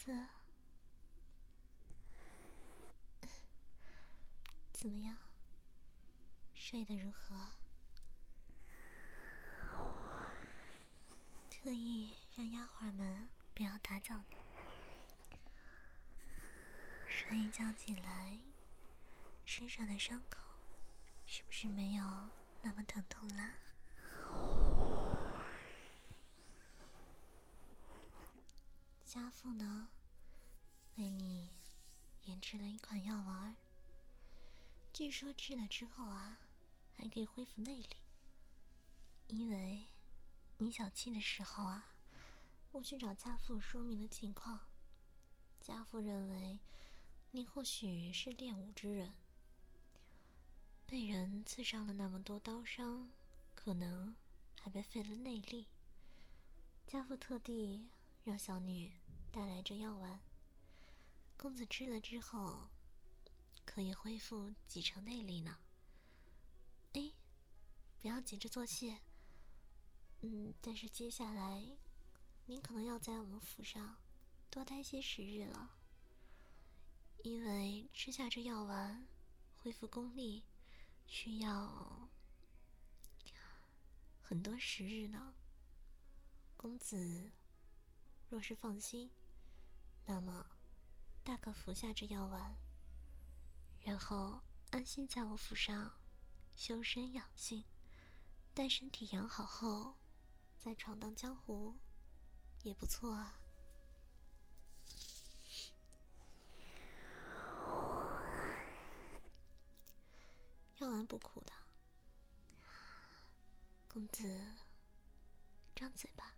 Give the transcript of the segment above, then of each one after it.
子，怎么样？睡得如何？特意让丫鬟们不要打搅你。睡一觉起来，身上的伤口是不是没有那么疼痛啦？家父呢，为你研制了一款药丸，据说吃了之后啊，还可以恢复内力。因为你小气的时候啊，我去找家父说明了情况，家父认为你或许是练武之人，被人刺伤了那么多刀伤，可能还被废了内力。家父特地让小女带来这药丸，公子吃了之后可以恢复几成内力呢。哎，不要急着做谢。但是接下来您可能要在我们府上多待些时日了，因为吃下这药丸恢复功力需要很多时日呢。公子若是放心，那么大可服下这药丸，然后安心在我府上修身养性，待身体养好后再闯荡江湖也不错啊。药丸不苦的，公子张嘴吧。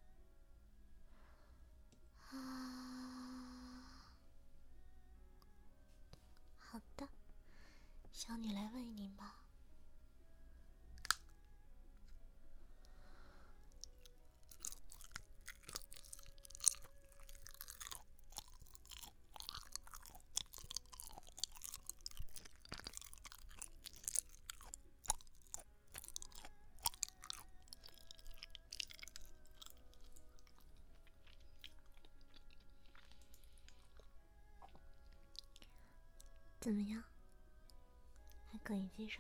好的，小女来喂您吧。怎么样？还可以接受？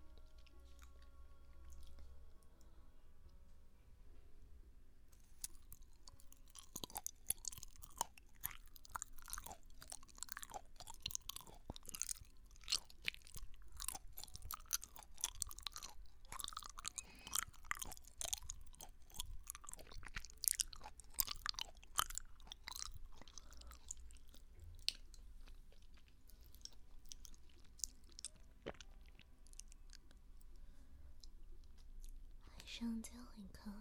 还剩最后一颗。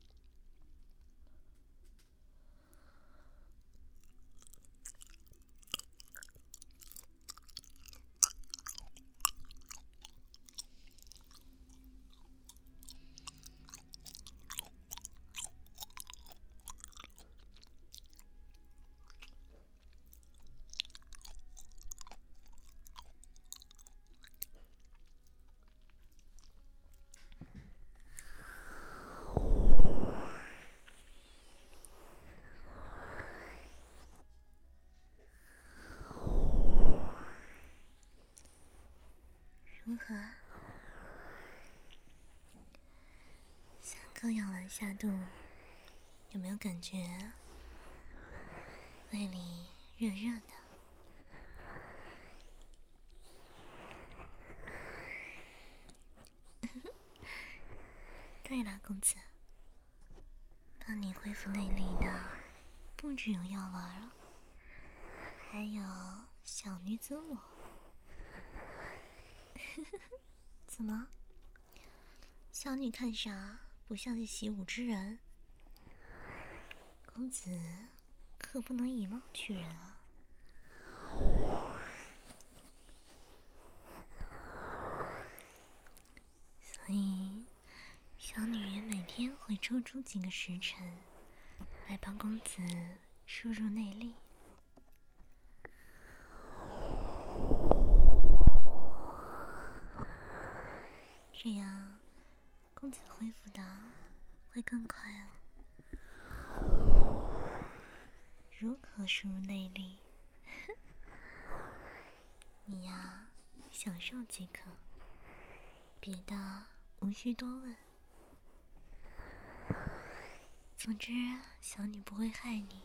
如何？3颗药丸下肚，有没有感觉胃里热热的？对了，公子，帮你恢复内力的不只有药丸了，还有小女子我。怎么？小女看啥不像是习武之人？公子可不能以貌取人啊。所以小女每天会抽出几个时辰来帮公子输入内力，这样公子恢复的会更快哦。 如何输入内力，你呀，享受即可，别的无需多问。总之，小女不会害你，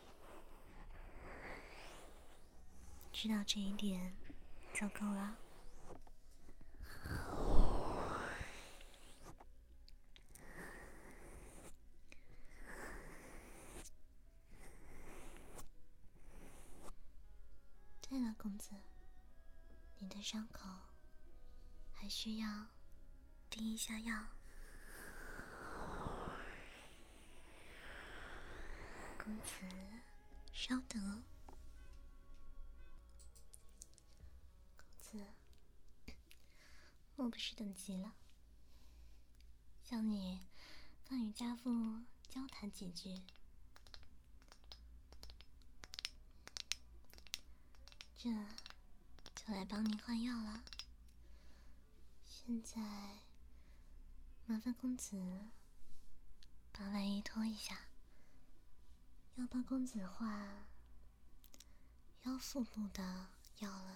知道这一点就够了。对了，公子，你的伤口还需要滴一下药。公子，稍等哦。公子，我不是等急了，想你刚与家父交谈几句，这就来帮您换药了。现在麻烦公子把外衣脱一下，要帮公子换腰腹部的药了。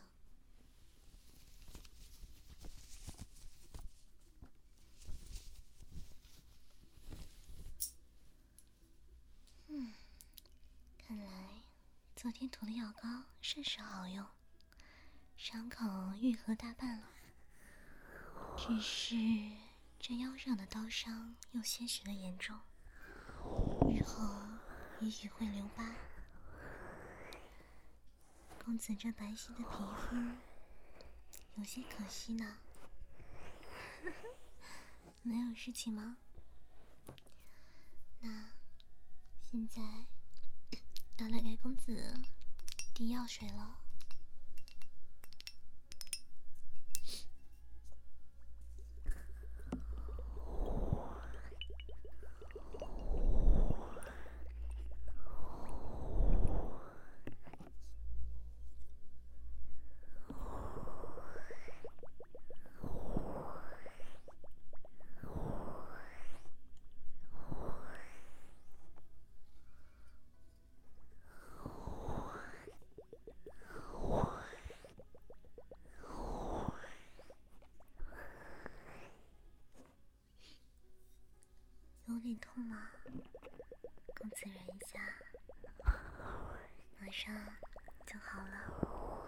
看来昨天涂的药膏甚是好用，伤口愈合大半了。只是这腰上的刀伤有些许的严重，日后也许会留疤。公子这白皙的皮肤有些可惜呢。没有事情吗？那现在要来给公子滴药水了。有点痛吗？公子忍一下，马上就好了。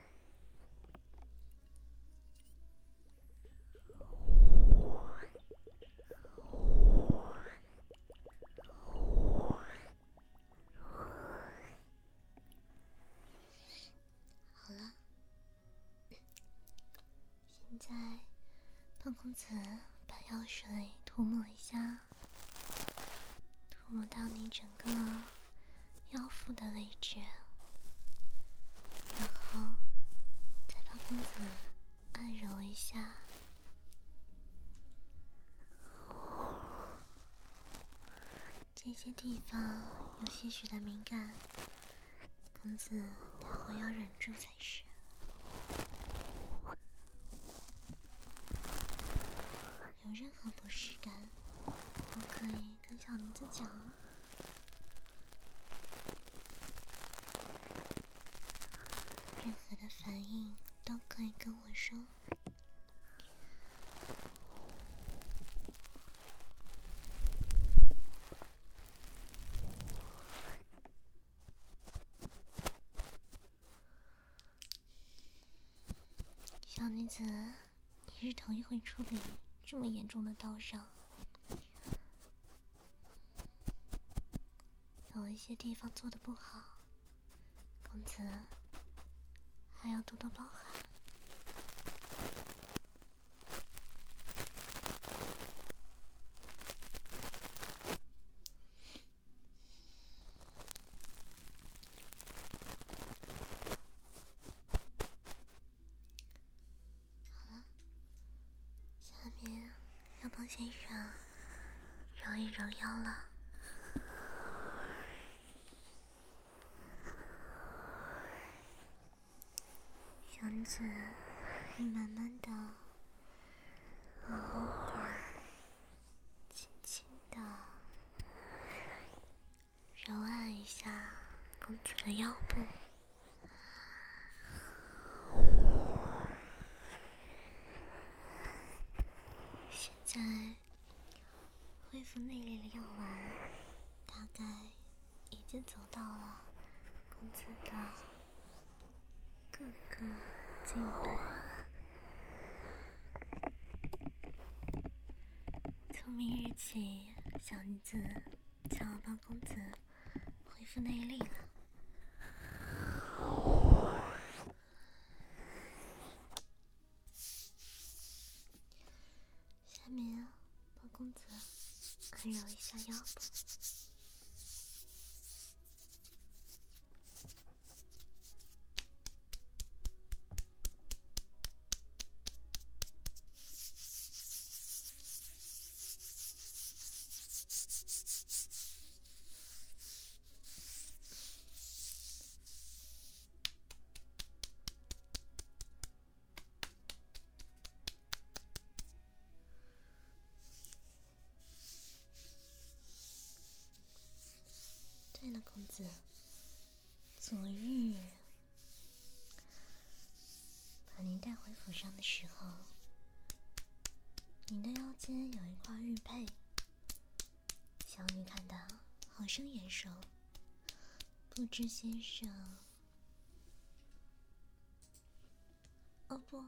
好了，现在帮公子把药水涂抹一下，涂抹到你整个腰腹的位置，然后再帮公子按揉一下。这些地方有些许的敏感，公子待会要忍住才是。有任何不适感都可以跟小妮子讲，任何的反应都可以跟我说。小女子也是头一回处理这么严重的刀伤，有一些地方做得不好，公子还要多多包涵。好了，下面要帮先生揉一揉腰了。小女子会慢慢的往后边轻轻的揉按一下公子复内力的药丸，大概已经走到了公子的各个经络。从明日起，小女子将要帮公子恢复内力了。下面帮公子按揉一下腰部。对了，公子，昨日把您带回府上的时候，您的腰间有一块玉佩，小女看得好生眼熟，不知先生……哦不，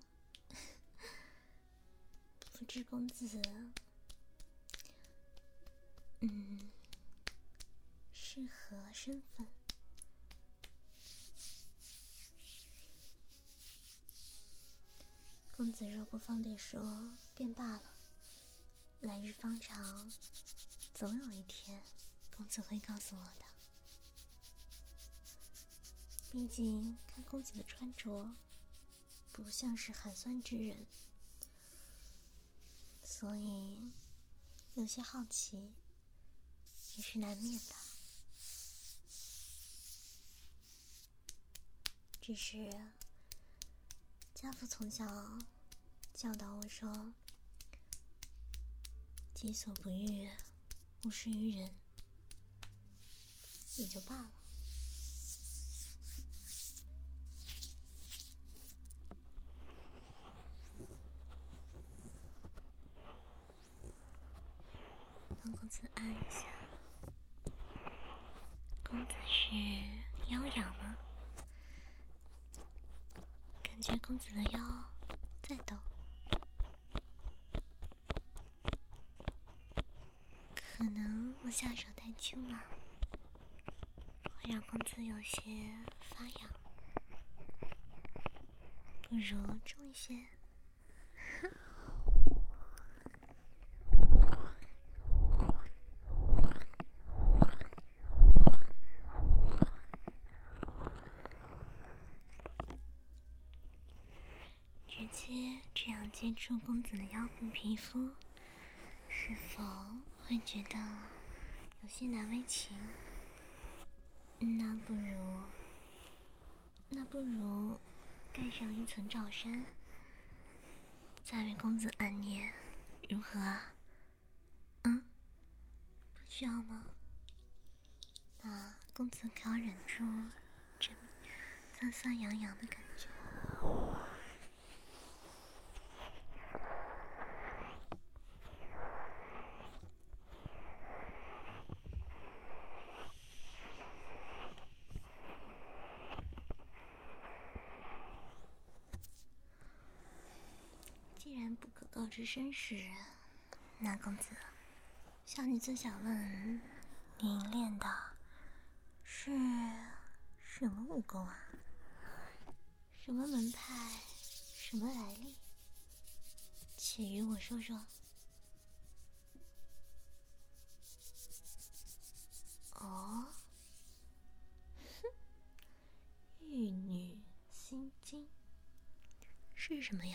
不知公子，是何身份？公子若不方便说，便罢了。来日方长，总有一天，公子会告诉我的。毕竟看公子的穿着，不像是寒酸之人，所以有些好奇也是难免的。只是家父从小教导我说，己所不欲，勿施于人，也就罢了。帮公子按一下。公子是腰痒吗？感觉公子的腰在抖，可能我下手太轻了，会让公子有些发痒，不如重一些。直接这样接触公子的腰部皮肤，是否会觉得有些难为情？那不如盖上一层罩衫，再为公子按捏，如何啊？不需要吗？那公子可要忍住这酸酸痒痒的感觉。既然不可告知身世，那公子，小女子想问，您练的是什么武功啊？什么门派？什么来历？且与我说说。哦，玉女心经是什么呀？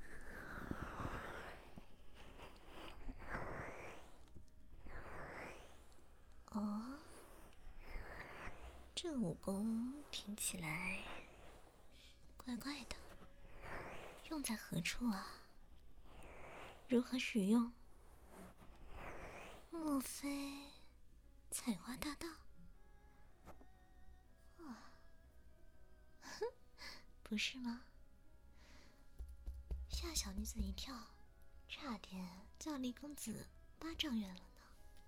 哦，这武功听起来怪怪的，用在何处啊？如何使用？莫非采花大盗？不是吗？吓小女子一跳，差点就要离公子8丈远了呢。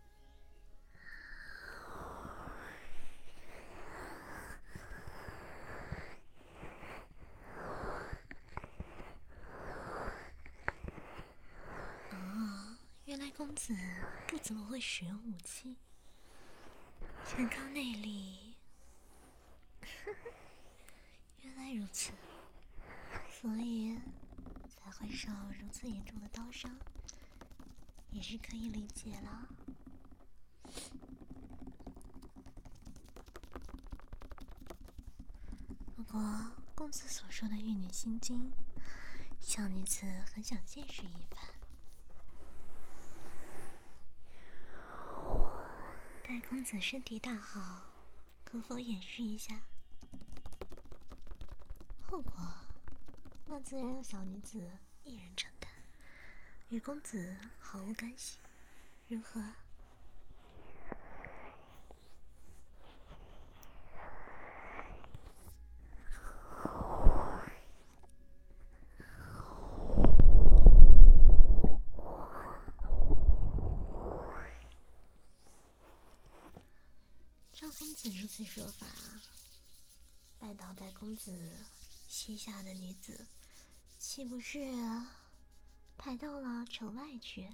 来公子不怎么会使用武器，全靠内力。原来如此，所以才会受如此严重的刀伤，也是可以理解了。不过公子所说的玉女心经，小女子很想见识一番。待公子身体大好，可否演示一下？后果那自然由小女子一人承担，与公子毫无干系，如何？照公子如此说法，拜倒在公子膝下的女子，岂不是抬到了城外去？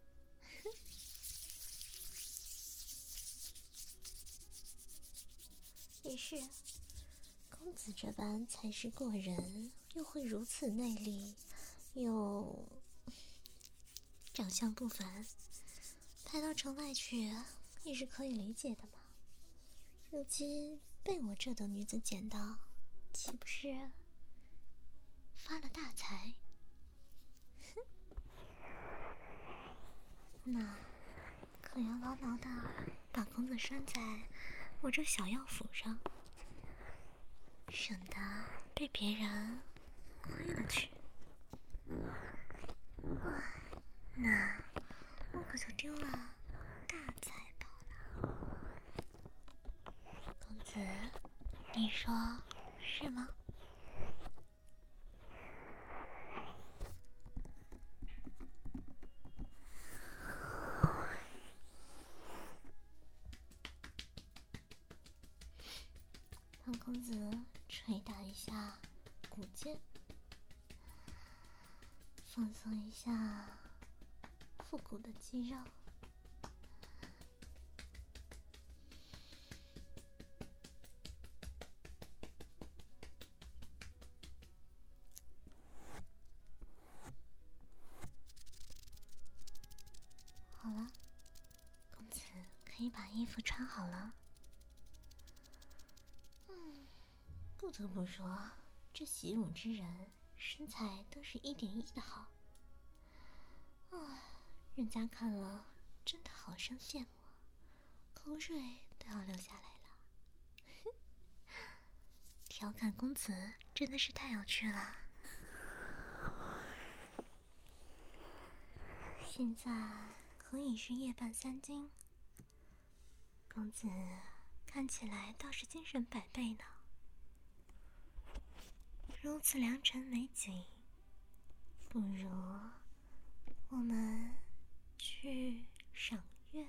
也是，公子这般才识过人，又会如此内力，又长相不凡，抬到城外去也是可以理解的嘛。如今被我这等女子捡到，岂不是发了大财？那可要牢牢的把公子拴在我这小药府上，省得被别人亏了去。那我可就丢了大财宝了。公子，你说是吗？让公子捶打一下骨尖，放松一下腹股的肌肉。好了，公子可以把衣服穿好了。不得不说，这习武之人身材都是1点1的好。人家看了真的好生羡慕，口水都要流下来了。调侃公子真的是太有趣了。现在可以是夜半3更，公子看起来倒是精神百倍呢。如此良辰美景，不如我们去赏月。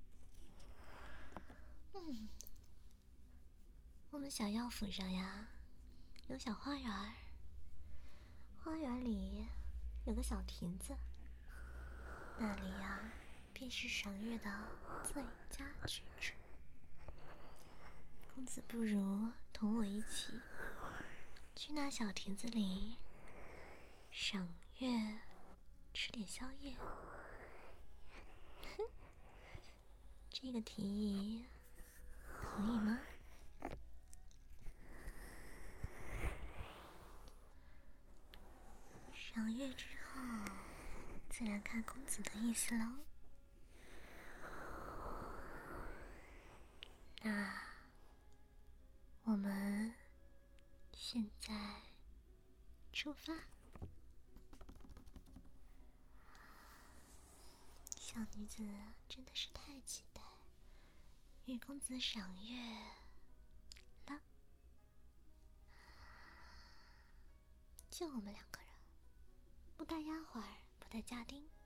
我们小药府上呀，有小花园，花园里有个小亭子，那里呀便是赏月的最佳去处。公子不如同我一起去那小亭子里赏月，吃点宵夜。这个提议可以吗？赏月之后，自然看公子的意思喽。那我们现在出发。小女子真的是太期待与公子赏月了。就我们2个人，不带丫鬟，不带家丁，